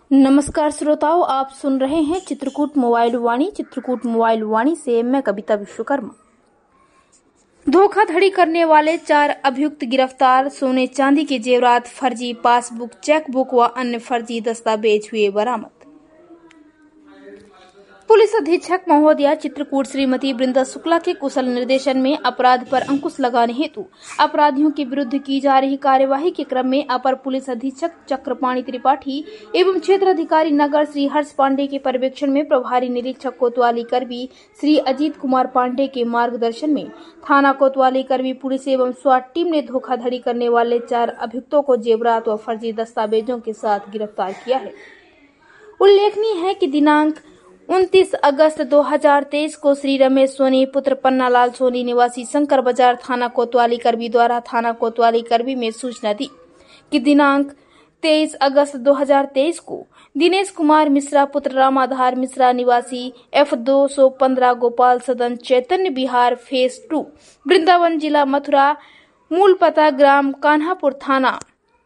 नमस्कार श्रोताओं, आप सुन रहे हैं चित्रकूट मोबाइल वाणी। चित्रकूट मोबाइल वाणी से मैं कविता विश्वकर्मा। धोखाधड़ी करने वाले 4 अभियुक्त गिरफ्तार। सोने चांदी के जेवरात, फर्जी पासबुक, चेकबुक व अन्य फर्जी दस्तावेज हुए बरामद। पुलिस अधीक्षक महोदया चित्रकूट श्रीमती वृंदा शुक्ला के कुशल निर्देशन में अपराध पर अंकुश लगाने हेतु अपराधियों के विरुद्ध की जा रही कार्यवाही के क्रम में अपर पुलिस अधीक्षक चक्रपाणी त्रिपाठी एवं क्षेत्र अधिकारी नगर श्री हर्ष पांडे के पर्यवेक्षण में प्रभारी निरीक्षक कोतवाली करबी श्री अजीत कुमार पांडे के मार्गदर्शन में थाना कोतवाली करबी पुलिस एवं स्वाट टीम ने धोखाधड़ी करने वाले 4 अभियुक्तों को जेवरात व फर्जी दस्तावेजों के साथ गिरफ्तार किया है। उल्लेखनीय है कि दिनांक 29 अगस्त 2023 को श्री रमेश सोनी पुत्र पन्नालाल सोनी निवासी शंकर बाजार थाना कोतवाली करबी द्वारा थाना कोतवाली करबी में सूचना दी कि दिनांक 23 अगस्त 2023 को दिनेश कुमार मिश्रा पुत्र रामाधार मिश्रा निवासी F215 गोपाल सदन चैतन्य विहार फेज 2 वृंदावन जिला मथुरा, मूल पता ग्राम कान्हापुर थाना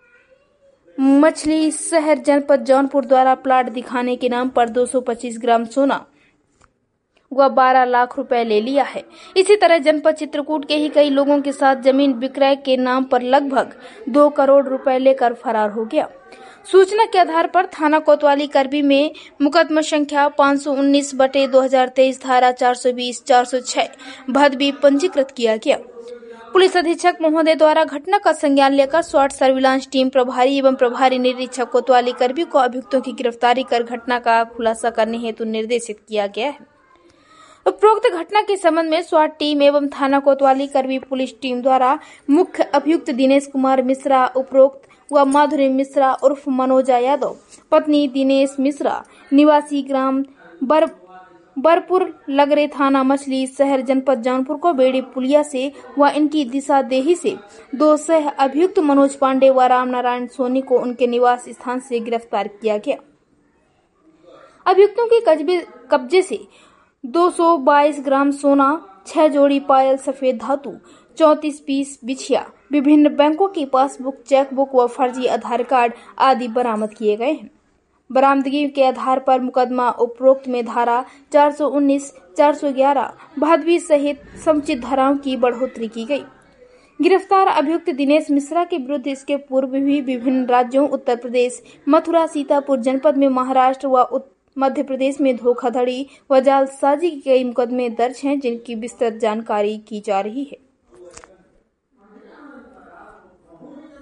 मछली शहर जनपद जौनपुर द्वारा प्लाट दिखाने के नाम पर 225 ग्राम सोना व 12 लाख रुपए ले लिया है। इसी तरह जनपद चित्रकूट के ही कई लोगों के साथ जमीन विक्रय के नाम पर लगभग 2 करोड़ रुपए लेकर फरार हो गया। सूचना के आधार पर थाना कोतवाली करबी में मुकदमा संख्या 519/2023 धारा 420-406 भदवी पंजीकृत किया गया। पुलिस अधीक्षक महोदय द्वारा घटना का संज्ञान लेकर स्वाट सर्विलांस टीम प्रभारी एवं प्रभारी निरीक्षक कोतवाली करबी को अभियुक्तों की गिरफ्तारी कर घटना का खुलासा करने हेतु निर्देशित किया गया है। उपरोक्त घटना के संबंध में स्वाट टीम एवं थाना कोतवाली करबी पुलिस टीम द्वारा मुख्य अभियुक्त दिनेश कुमार मिश्रा उपरोक्त व माधुरी मिश्रा उर्फ मनोजा यादव पत्नी दिनेश मिश्रा निवासी ग्राम बरपुर लगरे थाना मछली शहर जनपद जौनपुर को बेड़ी पुलिया से व इनकी दिशा देही से 2 सह अभियुक्त मनोज पांडे व राम नारायण सोनी को उनके निवास स्थान से गिरफ्तार किया गया। अभियुक्तों के कब्जे से 222 ग्राम सोना, 6 जोड़ी पायल सफेद धातु, 34 पीस बिछिया, विभिन्न बैंकों की पासबुक, चेकबुक व फर्जी आधार कार्ड आदि बरामद किए गए हैं। बरामदगी के आधार पर मुकदमा उपरोक्त में धारा 419, 411 भदवी सहित समुचित धाराओं की बढ़ोतरी की गई। गिरफ्तार अभियुक्त दिनेश मिश्रा के विरुद्ध इसके पूर्व भी विभिन्न राज्यों उत्तर प्रदेश, मथुरा, सीतापुर जनपद में, महाराष्ट्र व मध्य प्रदेश में धोखाधड़ी व जालसाजी के कई मुकदमे दर्ज हैं, जिनकी विस्तृत जानकारी की जा रही है।